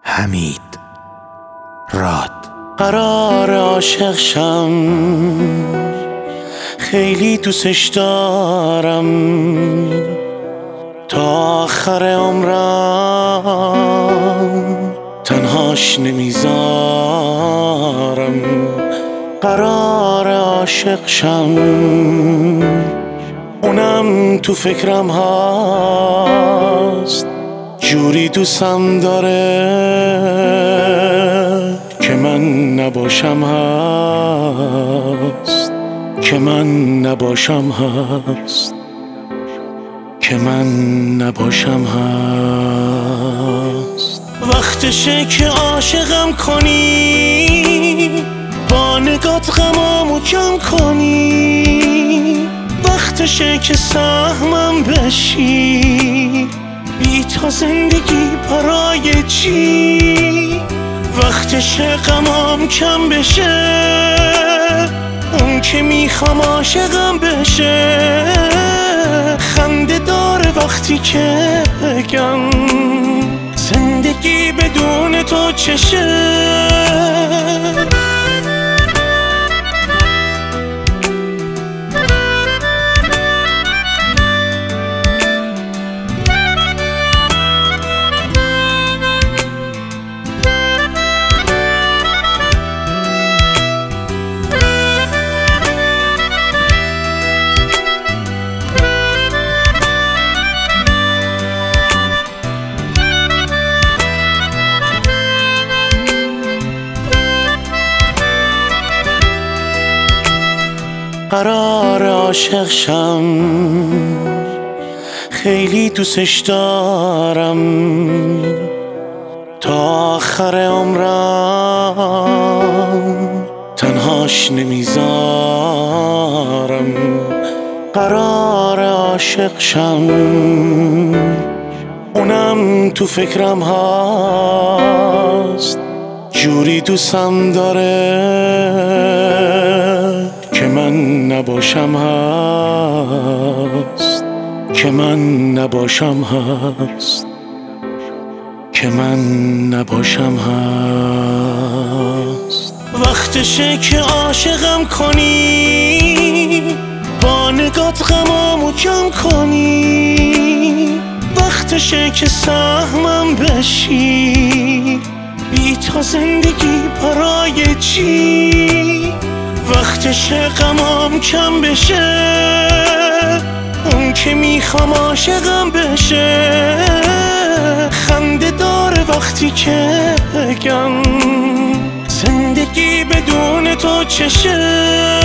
حمید راد. قرار عاشق شم، خیلی دوستش دارم، تا آخر عمرم تنهاش نمیذارم. قرار عاشق شم، اونم تو فکرم هست، جوری دوستم داره که من نباشم هست، که من نباشم هست، که من نباشم هست. وقتشه که عاشقم کنی، با نگات غمامو کم کنی. وقتشه که سهمم بشی، بی تا زندگی برای چی؟ وقتشه غمام کم بشه، اون که میخوام عاشقم بشه. خنده داره وقتی که بگم زندگی بدون تو چشه. قرار عاشق شم، خیلی دوستش دارم، تا آخر عمرم تنهاش نمیذارم. قرار عاشق شم، اونم تو فکرم هست، جوری دوستم داره که من نباشم هست، که من نباشم هست، که من نباشم هست. وقتشه که عاشقم کنی، با نگات غمامو کم کنی. وقتشه که سهمم بشی، بی تا زندگی برای چی؟ وقتشه غمام کم بشه، اون که میخوام عاشقم بشه. خنده داره وقتی که بگم زندگی بدون تو چشه.